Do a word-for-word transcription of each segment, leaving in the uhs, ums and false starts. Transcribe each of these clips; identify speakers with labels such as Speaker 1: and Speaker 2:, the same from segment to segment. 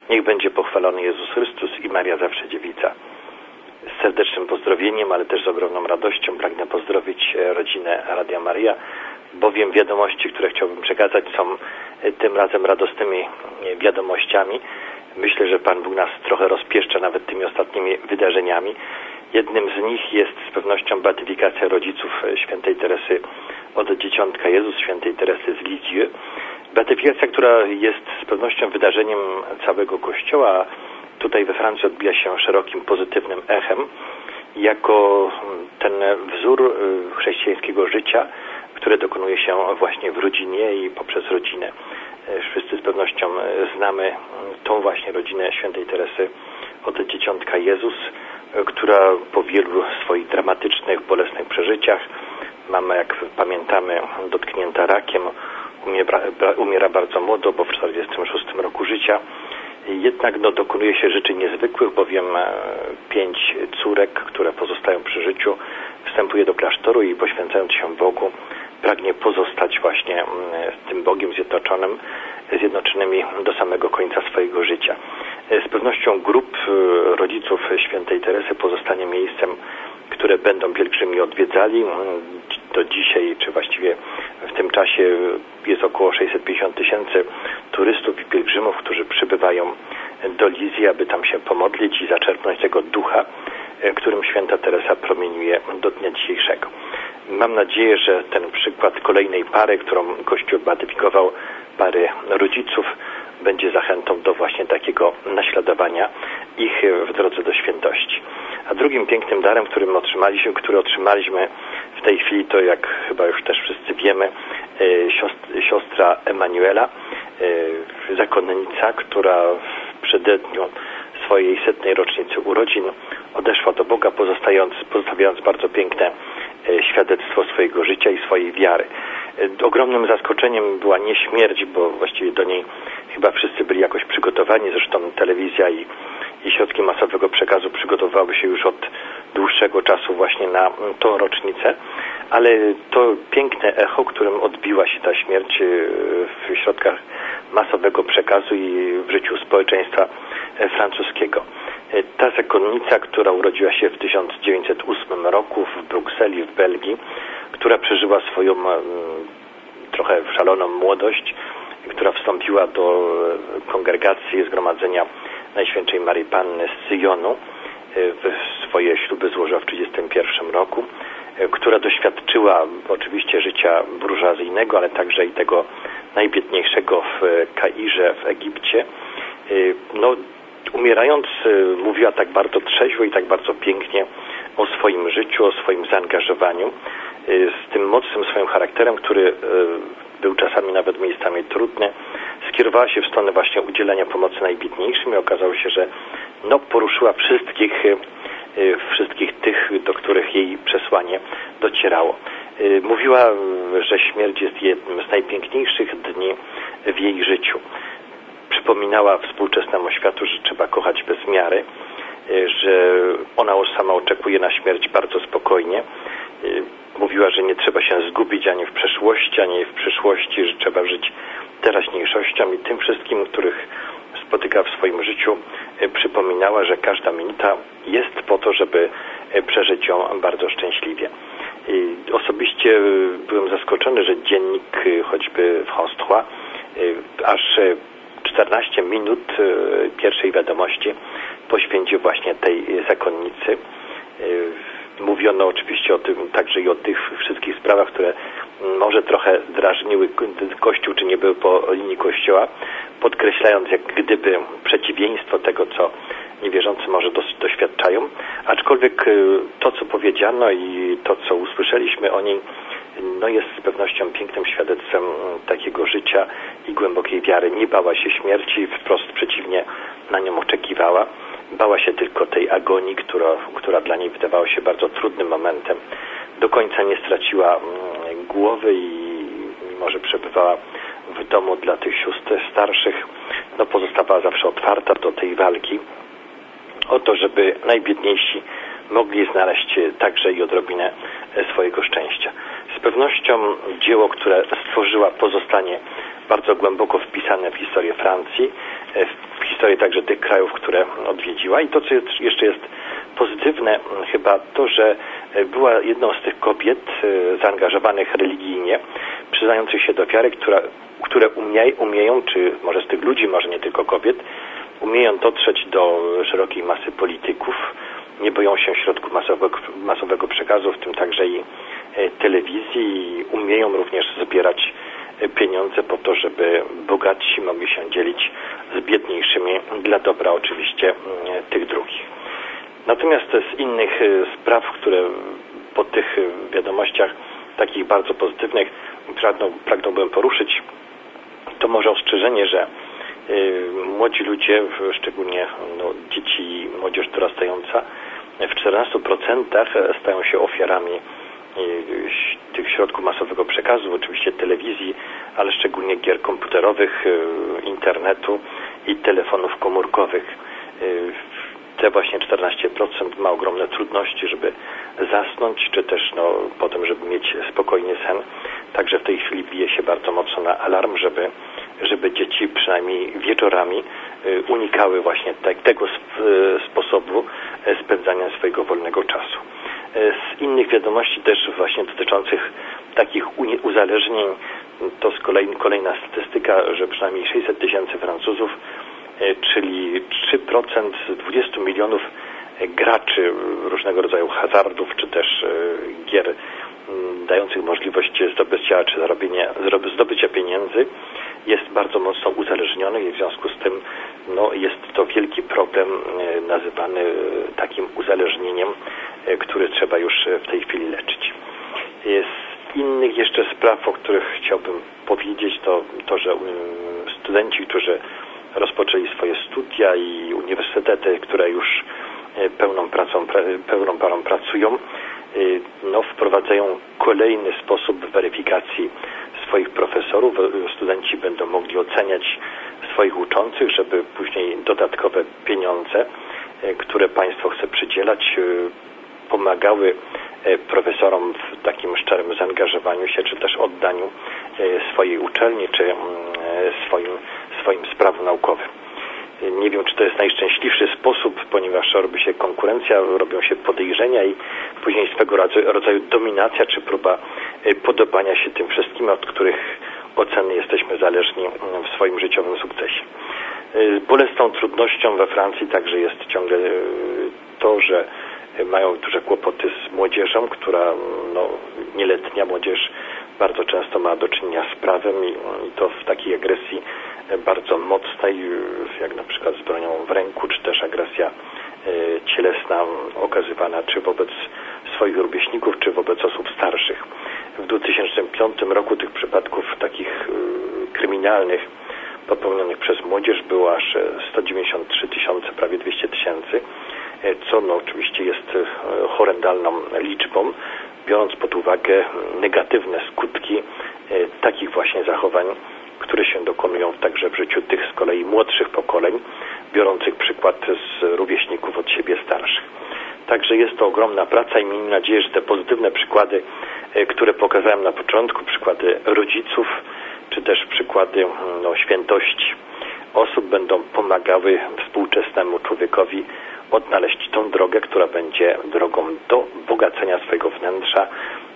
Speaker 1: Niech będzie pochwalony Jezus Chrystus i Maria zawsze Dziewica. Z serdecznym pozdrowieniem, ale też z ogromną radością pragnę pozdrowić rodzinę Radia Maryja, bowiem wiadomości, które chciałbym przekazać, są tym razem radosnymi wiadomościami. Myślę, że Pan Bóg nas trochę rozpieszcza nawet tymi ostatnimi wydarzeniami. Jednym z nich jest z pewnością beatyfikacja rodziców świętej Teresy od Dzieciątka Jezus, świętej Teresy z Lisieux. Beatyfikacja, która jest z pewnością wydarzeniem całego Kościoła, tutaj we Francji odbija się szerokim, pozytywnym echem, jako ten wzór chrześcijańskiego życia, które dokonuje się właśnie w rodzinie i poprzez rodzinę. Wszyscy z pewnością znamy tą właśnie rodzinę świętej Teresy od Dzieciątka Jezus, która po wielu swoich dramatycznych, bolesnych przeżyciach, mama, jak pamiętamy, dotknięta rakiem, umiera, umiera bardzo młodo, bo w czterdziestym szóstym roku życia. Jednak no, dokonuje się rzeczy niezwykłych, bowiem pięć córek, które pozostają przy życiu, wstępuje do klasztoru i poświęcając się Bogu, pragnie pozostać właśnie z tym Bogiem zjednoczonym, zjednoczonymi do samego końca swojego życia. Z pewnością grup rodziców świętej Teresy pozostanie miejscem, które będą pielgrzymi odwiedzali. Do dzisiaj, czy właściwie w tym czasie jest około sześćset pięćdziesiąt tysięcy turystów i pielgrzymów, którzy przybywają do Lizji, aby tam się pomodlić i zaczerpnąć tego ducha, którym święta Teresa promieniuje do dnia dzisiejszego. Mam nadzieję, że ten przykład kolejnej pary, którą Kościół beatyfikował, pary rodziców, będzie zachętą do właśnie takiego naśladowania ich w drodze do świętości. A drugim pięknym darem, którym otrzymaliśmy, który otrzymaliśmy w tej chwili, to jak chyba już też wszyscy wiemy, siostra Emanuela, zakonnica, która w przededniu swojej setnej rocznicy urodzin odeszła do Boga, pozostając, pozostawiając bardzo piękne świadectwo swojego życia i swojej wiary. Ogromnym zaskoczeniem była nie śmierć, bo właściwie do niej chyba wszyscy byli jakoś przygotowani, zresztą telewizja i, i środki masowego przekazu przygotowywały się już od dłuższego czasu właśnie na tą rocznicę, ale to piękne echo, którym odbiła się ta śmierć w środkach masowego przekazu i w życiu społeczeństwa francuskiego. Ta zakonnica, która urodziła się w tysiąc dziewięćset ósmym roku w Brukseli, w Belgii, która przeżyła swoją trochę szaloną młodość, która wstąpiła do kongregacji Zgromadzenia Najświętszej Maryi Panny z Syjonu, swoje śluby złożyła w tysiąc dziewięćset trzydziestym pierwszym roku, która doświadczyła oczywiście życia burżuazyjnego, ale także i tego najbiedniejszego w Kairze w Egipcie. No, umierając mówiła tak bardzo trzeźwo i tak bardzo pięknie o swoim życiu, o swoim zaangażowaniu, z tym mocnym swoim charakterem, który był czasami nawet miejscami trudny, skierowała się w stronę właśnie udzielania pomocy najbiedniejszym i okazało się, że no, poruszyła wszystkich, wszystkich tych, do których jej przesłanie docierało. Mówiła, że śmierć jest jednym z najpiękniejszych dni w jej życiu. Przypominała współczesnemu światu, że trzeba kochać bez miary, że ona już sama oczekuje na śmierć bardzo spokojnie. Mówiła, że nie trzeba się zgubić ani w przeszłości, ani w przyszłości, że trzeba żyć teraźniejszością i tym wszystkim, których spotyka w swoim życiu, przypominała, że każda minuta jest po to, żeby przeżyć ją bardzo szczęśliwie. Osobiście byłem zaskoczony, że dziennik choćby France trois aż czternaście minut pierwszej wiadomości poświęcił właśnie tej zakonnicy. Mówiono oczywiście o tym także i o tych wszystkich sprawach, które może trochę drażniły Kościół, czy nie były po linii Kościoła, podkreślając jak gdyby przeciwieństwo tego, co niewierzący może doświadczają. Aczkolwiek to, co powiedziano i to, co usłyszeliśmy o niej, no jest z pewnością pięknym świadectwem takiego życia i głębokiej wiary. Nie bała się śmierci, wprost przeciwnie, na nią oczekiwała. Bała się tylko tej agonii, która, która dla niej wydawała się bardzo trudnym momentem. Do końca nie straciła głowy i mimo, że przebywała w domu dla tych sióstr starszych, no pozostawała zawsze otwarta do tej walki o to, żeby najbiedniejsi mogli znaleźć także i odrobinę swojego szczęścia. Z pewnością dzieło, które stworzyła, pozostanie bardzo głęboko wpisane w historię Francji, w historię także tych krajów, które odwiedziła. I to, co jest, jeszcze jest pozytywne, chyba to, że była jedną z tych kobiet zaangażowanych religijnie, przyznających się do wiary, która, które umie, umieją, czy może z tych ludzi, może nie tylko kobiet, umieją dotrzeć do szerokiej masy polityków, nie boją się środków masowego, masowego przekazu, w tym także i telewizji, i umieją również zbierać pieniądze po to, żeby bogatsi mogli się dzielić z biedniejszymi, dla dobra oczywiście tych drugich. Natomiast z innych spraw, które po tych wiadomościach takich bardzo pozytywnych pragnął, pragnąłbym poruszyć, to może ostrzeżenie, że młodzi ludzie, szczególnie no, dzieci i młodzież dorastająca, w czternastu procentach stają się ofiarami tych środków masowego przekazu, oczywiście telewizji, ale szczególnie gier komputerowych, internetu i telefonów komórkowych. Te właśnie czternaście procent ma ogromne trudności, żeby zasnąć, czy też no, potem, żeby mieć spokojny sen. Także w tej chwili bije się bardzo mocno na alarm, żeby, żeby dzieci przynajmniej wieczorami unikały właśnie te, tego sposobu spędzania swojego wolnego czasu. Z innych wiadomości też właśnie dotyczących takich uzależnień, to z kolei kolejna statystyka, że przynajmniej sześćset tysięcy Francuzów, czyli trzy procent z dwudziestu milionów graczy różnego rodzaju hazardów, czy też gier dających możliwość zdobycia czy zarobienia, zdobycia pieniędzy, jest bardzo mocno uzależniony i w związku z tym no, jest to wielki problem nazywany takim uzależnieniem, który trzeba już w tej chwili leczyć. Z innych jeszcze spraw, o których chciałbym powiedzieć, to to, że studenci, którzy rozpoczęli swoje studia i uniwersytety, które już pełną pracą, pełną parą pracują, no, wprowadzają kolejny sposób weryfikacji swoich profesorów. Studenci będą mogli oceniać swoich uczących, żeby później dodatkowe pieniądze, które państwo chce przydzielać, pomagały profesorom w takim szczerym zaangażowaniu się, czy też oddaniu swojej uczelni, czy swoim, swoim sprawom naukowym. Nie wiem, czy to jest najszczęśliwszy sposób, ponieważ robi się konkurencja, robią się podejrzenia i później swego rodzaju dominacja, czy próba podobania się tym wszystkim, od których oceny jesteśmy zależni w swoim życiowym sukcesie. Bolesną trudnością we Francji także jest ciągle to, że mają duże kłopoty z młodzieżą, która no, nieletnia młodzież bardzo często ma do czynienia z prawem i, i to w takiej agresji bardzo mocnej, jak na przykład z bronią w ręku, czy też agresja y, cielesna okazywana czy wobec swoich rówieśników, czy wobec osób starszych. W dwa tysiące piątym roku tych przypadków takich y, kryminalnych popełnionych przez młodzież było aż sto dziewięćdziesiąt trzy tysiące, prawie dwieście tysięcy, co no, oczywiście jest horrendalną liczbą, biorąc pod uwagę negatywne skutki takich właśnie zachowań, które się dokonują także w życiu tych z kolei młodszych pokoleń, biorących przykład z rówieśników od siebie starszych. Także jest to ogromna praca i miejmy nadzieję, że te pozytywne przykłady, które pokazałem na początku, przykłady rodziców, czy też przykłady no, świętości osób będą pomagały współczesnemu człowiekowi odnaleźć tą drogę, która będzie drogą do bogacenia swojego wnętrza,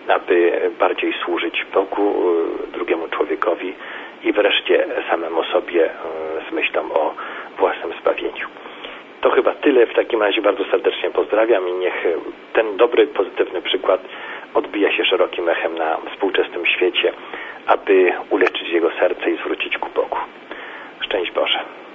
Speaker 1: aby bardziej służyć Bogu, drugiemu człowiekowi i wreszcie samemu sobie z myślą o własnym zbawieniu. To chyba tyle. W takim razie bardzo serdecznie pozdrawiam i niech ten dobry, pozytywny przykład odbija się szerokim echem na współczesnym świecie, aby uleczyć jego serce i zwrócić ku Bogu. Szczęść Boże.